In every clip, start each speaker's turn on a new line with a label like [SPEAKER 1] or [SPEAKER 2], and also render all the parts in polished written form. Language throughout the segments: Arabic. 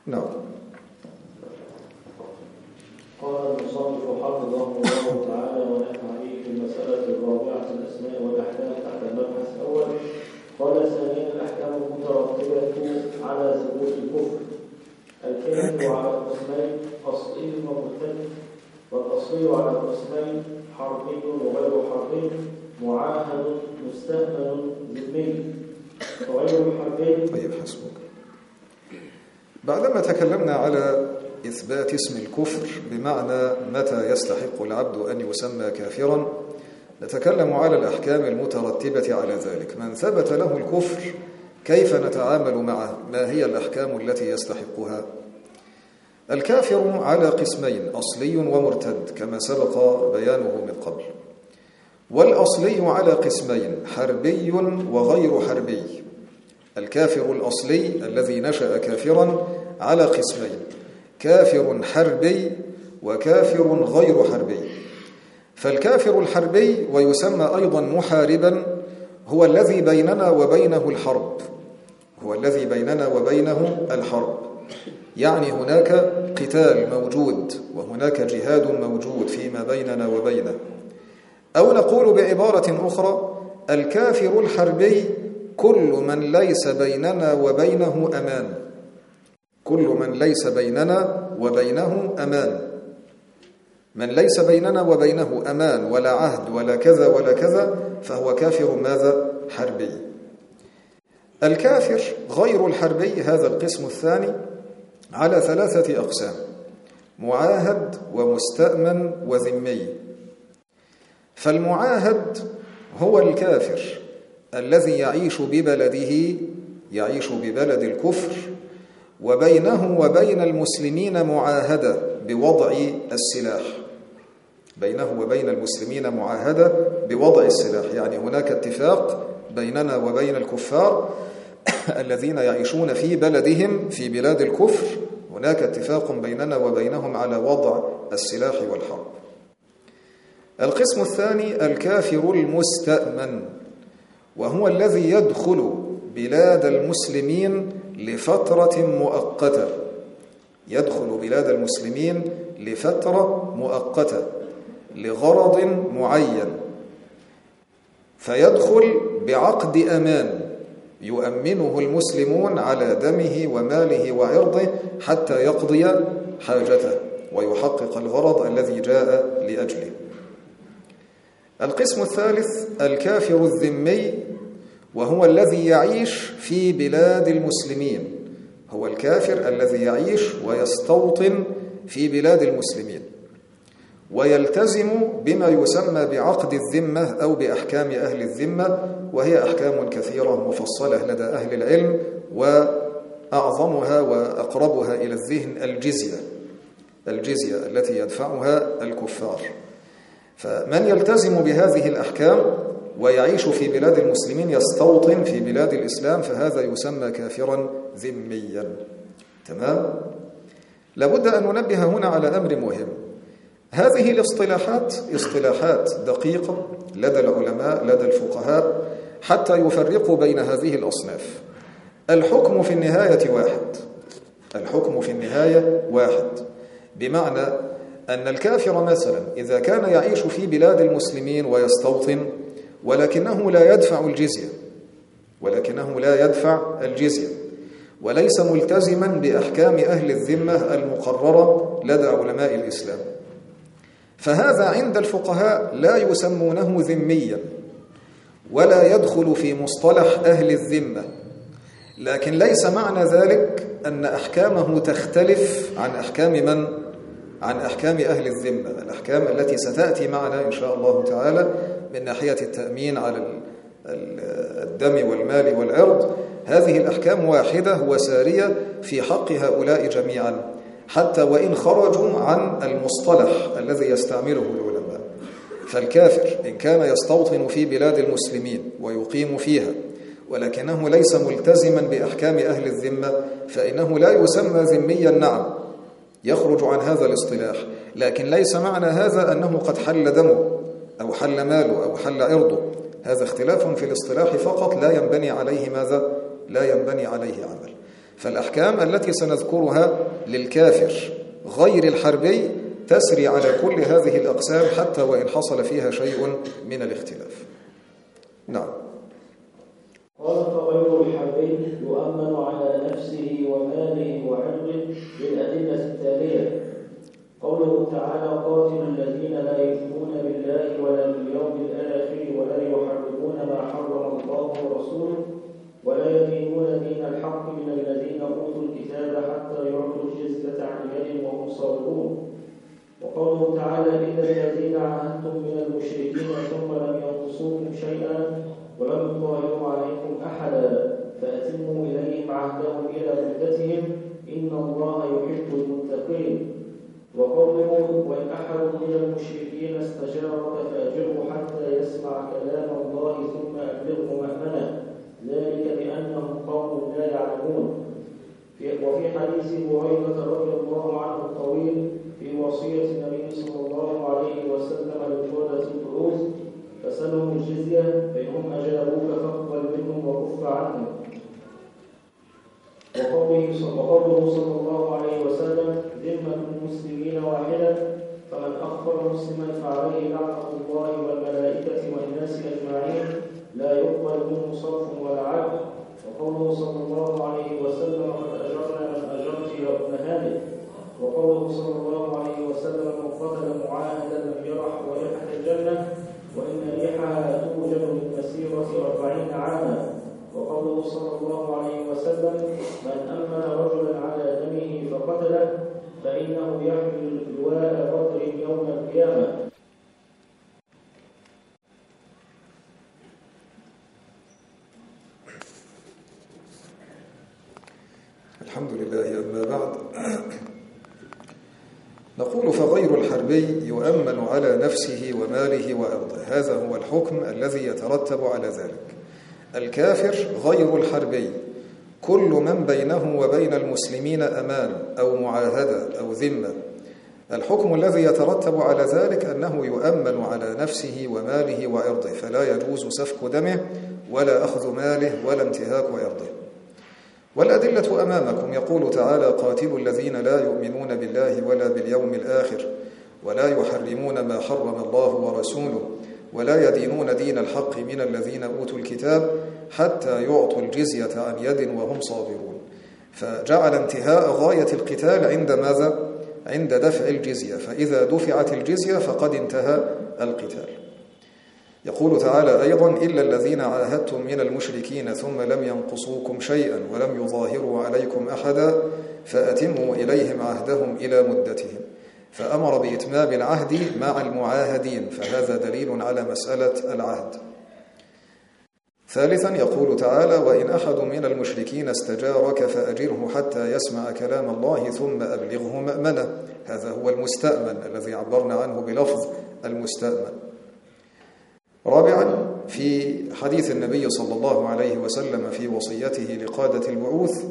[SPEAKER 1] نعم.
[SPEAKER 2] قال المصنف حفظه الله تعالى ونفع به في المسألة الرابعة الأسماء والأحكام تحت المبحث الأول. قال ثانيا الأحكام المترتبة على ثبوت الكفر. الكلمة على قسمين أصلي ومرتد، والأصلي على قسمين حربي وغير حربي، معاهد مستأمن ذمي. وغير الحربي.
[SPEAKER 1] طيب حسبك. بعدما تكلمنا على إثبات اسم الكفر بمعنى متى يستحق العبد أن يسمى كافرا، نتكلم على الأحكام المترتبة على ذلك. من ثبت له الكفر كيف نتعامل معه؟ ما هي الأحكام التي يستحقها؟ الكافر على قسمين أصلي ومرتد كما سبق بيانه من قبل. والأصلي على قسمين حربي وغير حربي. الكافر الأصلي الذي نشأ كافرا على قسمين: كافر حربي وكافر غير حربي. فالكافر الحربي ويسمى أيضا محاربا هو الذي بيننا وبينه الحرب، هو الذي بيننا وبينه الحرب، يعني هناك قتال موجود وهناك جهاد موجود فيما بيننا وبينه. أو نقول بعبارة أخرى: الكافر الحربي كل من ليس بيننا وبينه أمان، كل من ليس بيننا وبينه أمان. من ليس بيننا وبينه أمان ولا عهد ولا كذا ولا كذا فهو كافر ماذا؟ حربي. الكافر غير الحربي هذا القسم الثاني على ثلاثة أقسام: معاهد ومستأمن وذمي. فالمعاهد هو الكافر الذي يعيش ببلده، يعيش ببلد الكفر، وبينه وبين المسلمين معاهدة بوضع السلاح، بينه وبين المسلمين معاهدة بوضع السلاح، يعني هناك اتفاق بيننا وبين الكفار الذين يعيشون في بلدهم في بلاد الكفر، هناك اتفاق بيننا وبينهم على وضع السلاح والحرب. القسم الثاني الكافر المستأمن، وهو الذي يدخل بلاد المسلمين لفترة مؤقتة، يدخل بلاد المسلمين لفترة مؤقتة لغرض معين، فيدخل بعقد أمان يؤمنه المسلمون على دمه وماله وعرضه حتى يقضي حاجته ويحقق الغرض الذي جاء لأجله. القسم الثالث الكافر الذمي، وهو الذي يعيش في بلاد المسلمين، هو الكافر الذي يعيش ويستوطن في بلاد المسلمين ويلتزم بما يسمى بعقد الذمة أو بأحكام أهل الذمة، وهي أحكام كثيرة مفصلة لدى أهل العلم، وأعظمها وأقربها إلى الذهن الجزية التي يدفعها الكفار. فمن يلتزم بهذه الأحكام ويعيش في بلاد المسلمين يستوطن في بلاد الإسلام فهذا يسمى كافرا ذميا. تمام؟ لابد أن ننبه هنا على أمر مهم. هذه الاصطلاحات اصطلاحات دقيقة لدى العلماء لدى الفقهاء حتى يفرقوا بين هذه الأصناف. الحكم في النهاية واحد، الحكم في النهاية واحد، بمعنى أن الكافر مثلا إذا كان يعيش في بلاد المسلمين ويستوطن ولكنه لا يدفع الجزية وليس ملتزما بأحكام أهل الذمة المقررة لدى علماء الإسلام، فهذا عند الفقهاء لا يسمونه ذميا ولا يدخل في مصطلح أهل الذمة، لكن ليس معنى ذلك أن أحكامه تختلف عن أحكام من؟ عن أحكام أهل الذمة، الأحكام التي ستأتي معنا إن شاء الله تعالى من ناحية التأمين على الدم والمال والعرض. هذه الأحكام واحدة وسارية في حق هؤلاء جميعا حتى وإن خرجوا عن المصطلح الذي يستعمله العلماء. فالكافر إن كان يستوطن في بلاد المسلمين ويقيم فيها ولكنه ليس ملتزما بأحكام أهل الذمة فإنه لا يسمى ذميا، نعم يخرج عن هذا الاصطلاح، لكن ليس معنى هذا أنه قد حل دمه أو حل ماله أو حل عرضه، هذا اختلاف في الاصطلاح فقط لا ينبني عليه ماذا؟ لا ينبني عليه عمل. فالأحكام التي سنذكرها للكافر غير الحربي تسري على كل هذه الأقسام حتى وإن حصل فيها شيء من الاختلاف. نعم.
[SPEAKER 2] قال فغير الحربي يؤمن على نفسه وماله وعرضه بالأدلة التالية: قوله تعالى: قاتلوا الذين لا يؤمنون بالله ولا باليوم الآخر ولا يحرمون ما حرم الله ورسوله ولا يدينون دين الحق من الذين أوتوا الكتاب حتى يعطوا الجزية عن يد وهم صاغرون. وقوله تعالى: إلا الذين عاهدتم من المشركين ثم لم ينقصوكم شيئا ولم يظاهروا عليكم أحدا فأتموا إليهم عهدهم إلى مدتهم إن الله يحب المتقين. وقوله: وإن أحد من المشركين استجارك فأجره حتى يسمع كلام الله ثم أبلغه مأمنه ذلك بأنهم قوم لا يعلمون. وفي حديث هريرة رضي الله عنه الطويل في وصية النبي صلى الله عليه وسلم لقادة البعوث: فسلهم الجزية فإنهم أجابوك فاقبل منهم وكف عنهم. وقوله صلى الله عليه وسلم: ذمة المسلمين واحدة فمن أخبر مسلما فعليه لعنة الله والملائكة والناس أجمعين لا يقبل منه صرف ولا عدل. وقوله صلى الله عليه وسلم: قد أجرنا من أجرت يا ابن هانئ. وقوله صلى الله عليه وسلم: من قتل معاهدا لم يرح رائحة الجنة وإن ريحها توجد من مسيرة 40 عاما. وقوله صلى الله عليه وسلم: من أمن رجلا على دمه فقتله فإنه يحمل لواء بدر يوم القيامة.
[SPEAKER 1] الحمد لله. أما بعد، نقول فغير الحربي يؤمن على نفسه وماله وأرضه. هذا هو الحكم الذي يترتب على ذلك. الكافر غير الحربي كل من بينه وبين المسلمين أمان أو معاهدة أو ذمة. الحكم الذي يترتب على ذلك أنه يؤمن على نفسه وماله وأرضه، فلا يجوز سفك دمه ولا أخذ ماله ولا انتهاك أرضه. والأدلة أمامكم. يقول تعالى: قاتلوا الذين لا يؤمنون بالله ولا باليوم الآخر ولا يحرمون ما حرم الله ورسوله ولا يدينون دين الحق من الذين أوتوا الكتاب حتى يعطوا الجزية عن يد وهم صاغرون. فجعل انتهاء غاية القتال عند ماذا؟ عند دفع الجزية، فإذا دفعت الجزية فقد انتهى القتال. يقول تعالى أيضا: إلا الذين عاهدتم من المشركين ثم لم ينقصوكم شيئا ولم يظاهروا عليكم أحدا فأتموا إليهم عهدهم إلى مدتهم. فأمر بإتمام العهد مع المعاهدين، فهذا دليل على مسألة العهد. ثالثا يقول تعالى: وإن أحد من المشركين استجارك فأجره حتى يسمع كلام الله ثم أبلغه مأمنه. هذا هو المستأمن الذي عبرنا عنه بلفظ المستأمن. رابعا، في حديث النبي صلى الله عليه وسلم في وصيته لقادة البعوث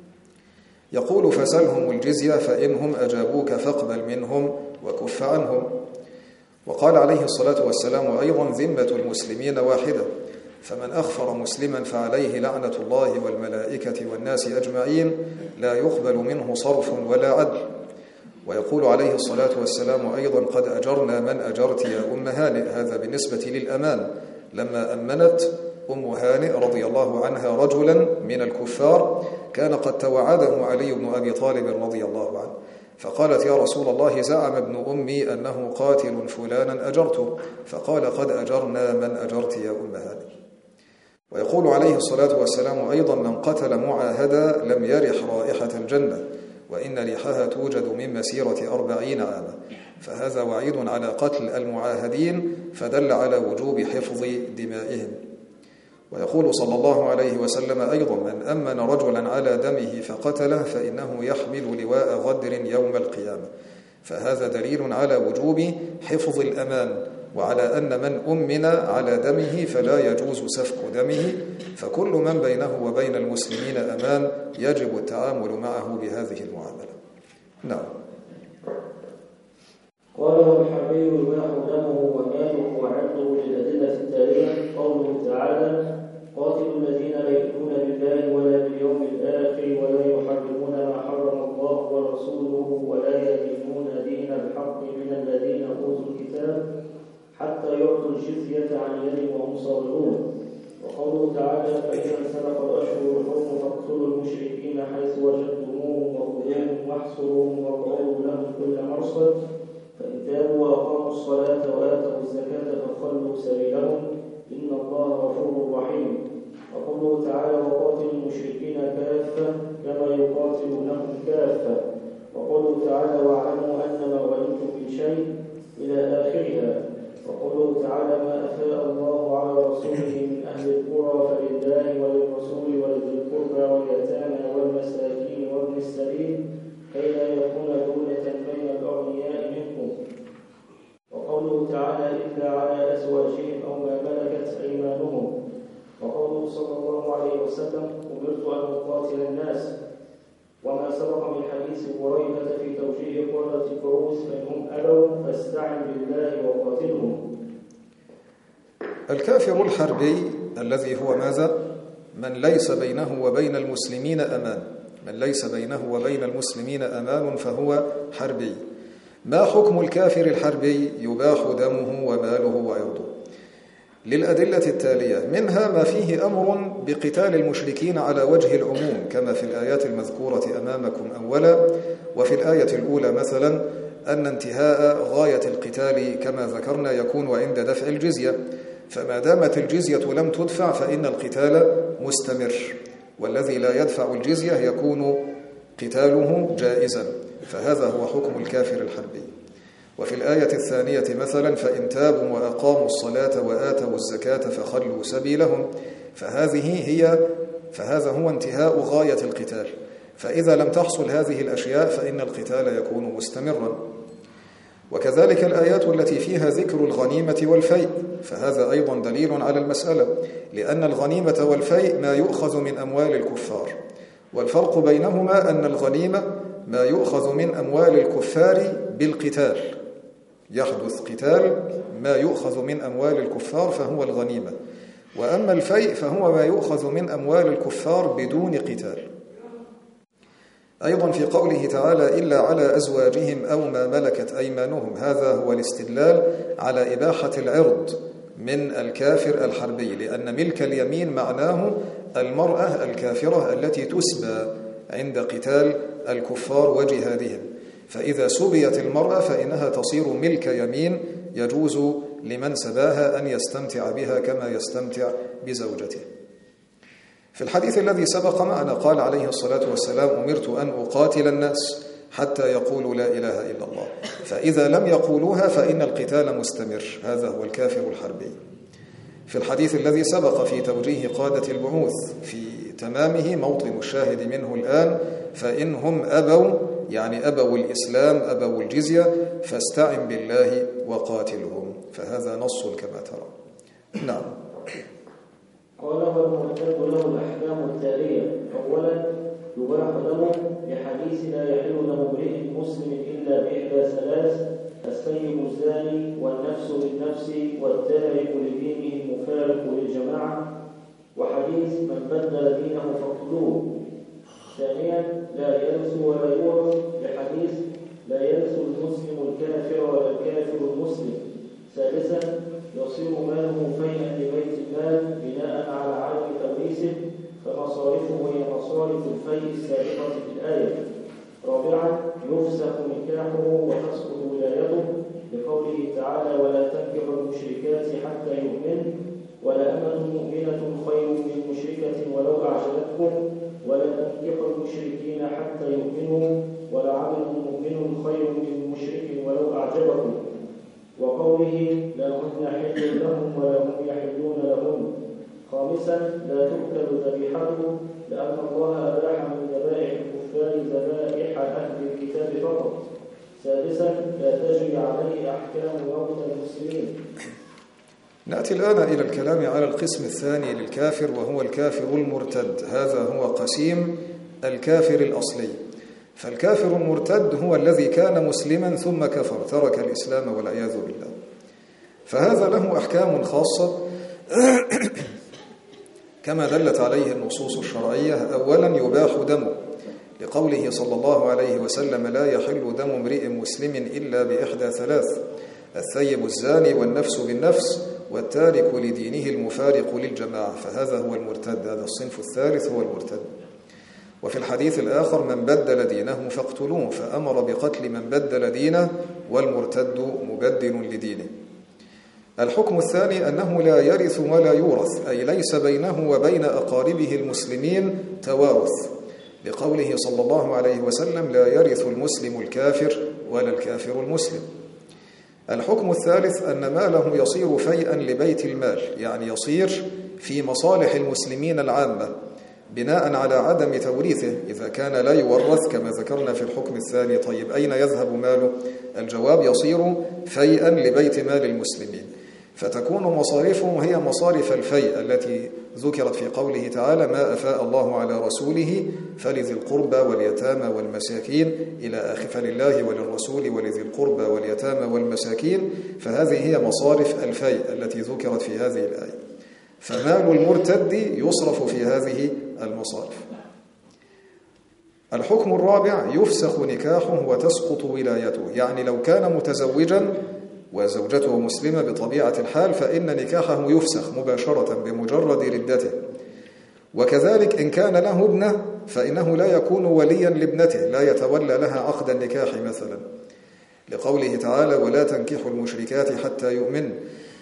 [SPEAKER 1] يقول: فسلهم الجزية فإنهم أجابوك فاقبل منهم وكف عنهم. وقال عليه الصلاة والسلام أيضا: ذمة المسلمين واحدة فمن أخفر مسلما فعليه لعنة الله والملائكة والناس أجمعين لا يقبل منه صرف ولا عدل. ويقول عليه الصلاة والسلام أيضا: قد أجرنا من أجرت يا أم هانئ. هذا بالنسبة للأمان، لما أمنت أم هانئ رضي الله عنها رجلا من الكفار كان قد توعده علي بن أبي طالب رضي الله عنه، فقالت: يا رسول الله، زعم ابن أمي أنه قاتل فلانا أجرته. فقال: قد أجرنا من أجرت يا أم هانئ. ويقول عليه الصلاة والسلام أيضا: من قتل معاهدا لم يرح رائحة الجنة وإن ريحها توجد من مسيرة 40 عاما. فهذا وعيد على قتل المعاهدين، فدل على وجوب حفظ دمائهم. ويقول صلى الله عليه وسلم أيضا: من أمن رجلا على دمه فقتله فإنه يحمل لواء غدر يوم القيامة. فهذا دليل على وجوب حفظ الأمان، وعلى أن من أمن على دمه فلا يجوز سفك دمه، فكل من بينه وبين المسلمين أمان يجب التعامل معه بهذه المعاملة. نعم.
[SPEAKER 2] قال: والحربي يباح دمه وماله وعرضه للأدلة التالية: قوله تعالى: قاتلوا الذين لا يؤمنون بالله ولا باليوم الآخر ولا وهم صاغرون. وقوله تعالى فإذا انسلخ الأشهر الحرم فاقتلوا المشركين حيث وجدتموهم وخذوهم واحصروهم واقعدوا لهم كل مرصد فإن تابوا وأقاموا الصلاة وآتوا الزكاة فخلوا سبيلهم إن الله غفور رحيم. وقوله تعالى وقاتلوا المشركين كافة كما يقاتلونكم كافة. وقوله تعالى واعلموا أنما غنمتم من شيء إلى آخرها. وقوله تعالى ما أفاء الله على رسوله من أهل القرى فلله وللرسول ولذي القربى واليتامى والمساكين وابن السبيل كي لا يكون دولة بين الأغنياء منكم. وقوله تعالى إلا على أزواجهم أو ما ملكت أيمانهم. وقوله صلى الله عليه وسلم أمرت أن أقاتل الناس. وما سبق من حديث بريدة في توجيه قرة الكروس فإنهم أبوا فاستعن بالله وقاتلهم.
[SPEAKER 1] الكافر الحربي الذي هو ماذا؟ من ليس بينه وبين المسلمين أمان، من ليس بينه وبين المسلمين أمان فهو حربي. ما حكم الكافر الحربي؟ يباح دمه وماله وعرضه للأدلة التالية، منها ما فيه أمر بقتال المشركين على وجه العموم كما في الآيات المذكورة أمامكم أولا، وفي الآية الأولى مثلا أن انتهاء غاية القتال كما ذكرنا يكون عند دفع الجزية، فما دامت الجزية لم تدفع فإن القتال مستمر، والذي لا يدفع الجزية يكون قتاله جائزا، فهذا هو حكم الكافر الحربي. وفي الآية الثانية مثلا فإن تابوا وأقاموا الصلاة وآتوا الزكاة فخلوا سبيلهم، فهذا هو انتهاء غاية القتال، فإذا لم تحصل هذه الأشياء فإن القتال يكون مستمرا. وكذلك الآيات التي فيها ذكر الغنيمة والفيء، فهذا أيضا دليل على المسألة، لأن الغنيمة والفيء ما يؤخذ من أموال الكفار، والفرق بينهما أن الغنيمة ما يؤخذ من أموال الكفار بالقتال، يحدث قتال ما يؤخذ من أموال الكفار فهو الغنيمة، وأما الفيء فهو ما يؤخذ من أموال الكفار بدون قتال. أيضا في قوله تعالى إلا على أزواجهم أو ما ملكت أيمانهم، هذا هو الاستدلال على إباحة العرض من الكافر الحربي، لأن ملك اليمين معناه المرأة الكافرة التي تسبى عند قتال الكفار وجهادهم، فإذا سبيت المرأة فإنها تصير ملك يمين يجوز لمن سباها أن يستمتع بها كما يستمتع بزوجته. في الحديث الذي سبق معنا قال عليه الصلاة والسلام أمرت أن أقاتل الناس حتى يقولوا لا إله إلا الله، فإذا لم يقولوها فإن القتال مستمر، هذا هو الكافر الحربي. في الحديث الذي سبق في توجيه قادة البعوث في تمامه موطن الشاهد منه الآن فإنهم أبوا، يعني أبوا الإسلام أبوا الجزية فاستعن بالله وقاتلهم، فهذا نص كما ترى. نعم.
[SPEAKER 2] قال والمرتد له الأحكام التالية. أولا يباح دمه لحديث لا يحل دم امرئ مسلم إلا بإحدى ثلاث: السيب الزاني والنفس بالنفس والتارك لدينه المفارق للجماعة، وحديث من بدل دينه فاقتلوه. ثانيا لا يرث ولا يورث لحديث لا يرث المسلم الكافر ولا الكافر المسلم. ثالثا يصير ماله فيئا لبيت المال بناء على عدم توريثه فمصارفه هي مصارف الفيء السابقة في الآية. رابعا يفسخ نكاحه وتسقط ولايته لقوله تعالى ولا تنكحوا المشركات حتى يؤمن ولأمة مؤمنة خير من مشركة ولو أعجبتكم ولا تنكحوا المشركين حتى يؤمنوا ولعبد مؤمن خير من مشرك ولو أعجبكم. وقوله لا هن حل لهم ولا هم يحلون لهم. خامسا لا تؤكل ذبيحته لأن الله أباح من ذبائح الكفار ذبائح أهل الكتاب فقط. سادسا لا تجري عليه أحكام موت المسلمين.
[SPEAKER 1] نأتي الآن إلى الكلام على القسم الثاني للكافر وهو الكافر المرتد. هذا هو قسيم الكافر الأصلي. فالكافر المرتد هو الذي كان مسلما ثم كفر ترك الإسلام والعياذ بالله، فهذا له أحكام خاصة كما دلت عليه النصوص الشرعية. أولا يباح دمه لقوله صلى الله عليه وسلم لا يحل دم امرئ مسلم إلا بإحدى ثلاث: الثيب الزاني والنفس بالنفس والتارك لدينه المفارق للجماعة، فهذا هو المرتد، هذا الصنف الثالث هو المرتد. وفي الحديث الآخر من بدل دينه فاقتلوه، فأمر بقتل من بدل دينه والمرتد مبدل لدينه. الحكم الثاني أنه لا يرث ولا يورث، أي ليس بينه وبين أقاربه المسلمين توارث، لقوله صلى الله عليه وسلم لا يرث المسلم الكافر ولا الكافر المسلم. الحكم الثالث أن ماله يصير فيئا لبيت المال، يعني يصير في مصالح المسلمين العامة بناء على عدم توريثه إذا كان لا يورث كما ذكرنا في الحكم الثاني. طيب أين يذهب ماله؟ الجواب يصير فيئا لبيت مال المسلمين، فتكون مصارفهم هي مصارف الفيء التي ذكرت في قوله تعالى ما أفاء الله على رسوله فلذي القربى واليتامى والمساكين إلى آخر، فلله وللرسول ولذي القربى واليتامى والمساكين، فهذه هي مصارف الفيء التي ذكرت في هذه الآية. فمال المرتد يصرف في هذه المصارف. الحكم الرابع يفسخ نكاحه وتسقط ولايته، يعني لو كان متزوجا وزوجته مسلمة بطبيعة الحال فإن نكاحه يفسخ مباشرة بمجرد ردته. وكذلك إن كان له ابنة فإنه لا يكون وليا لابنته، لا يتولى لها عقد النكاح مثلا، لقوله تعالى ولا تنكحوا المشركات حتى يؤمن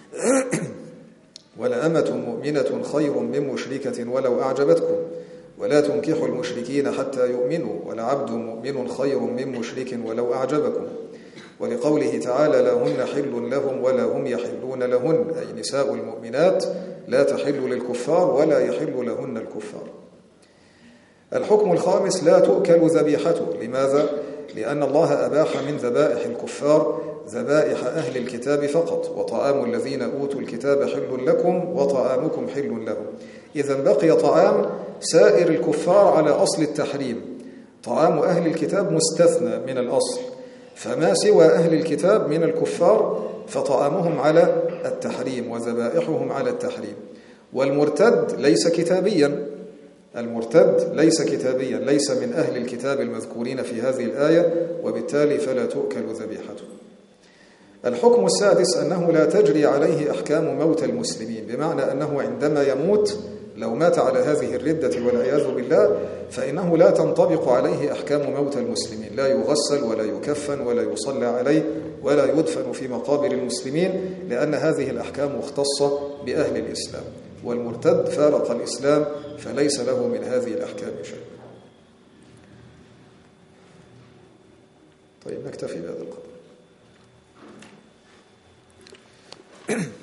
[SPEAKER 1] ولأمة مؤمنة خير من مشركة ولو أعجبتكم ولا تنكحوا المشركين حتى يؤمنوا ولعبد مؤمن خير من مشرك ولو أعجبكم، ولقوله تعالى لا هن حل لهم ولا هم يحلون لهن، أي نساء المؤمنات لا تحل للكفار ولا يحل لهن الكفار. الحكم الخامس لا تؤكل ذبيحته. لماذا؟ لأن الله أباح من ذبائح الكفار ذبائح أهل الكتاب فقط، وطعام الذين أوتوا الكتاب حل لكم وطعامكم حل لهم. إذا بقي طعام سائر الكفار على أصل التحريم، طعام أهل الكتاب مستثنى من الأصل، فما سوى أهل الكتاب من الكفار فطعامهم على التحريم وذبائحهم على التحريم. والمرتد ليس كتابيا، المرتد ليس كتابيا، ليس من أهل الكتاب المذكورين في هذه الآية، وبالتالي فلا تؤكل ذبيحته. الحكم السادس أنه لا تجري عليه أحكام موت المسلمين، بمعنى أنه عندما يموت لو مات على هذه الردة والعياذ بالله فإنه لا تنطبق عليه أحكام موت المسلمين، لا يغسل ولا يكفن ولا يصلى عليه ولا يدفن في مقابر المسلمين، لأن هذه الأحكام مختصة بأهل الإسلام، والمرتد فارق الإسلام فليس له من هذه الأحكام شيء. طيب نكتفي بهذا القدر.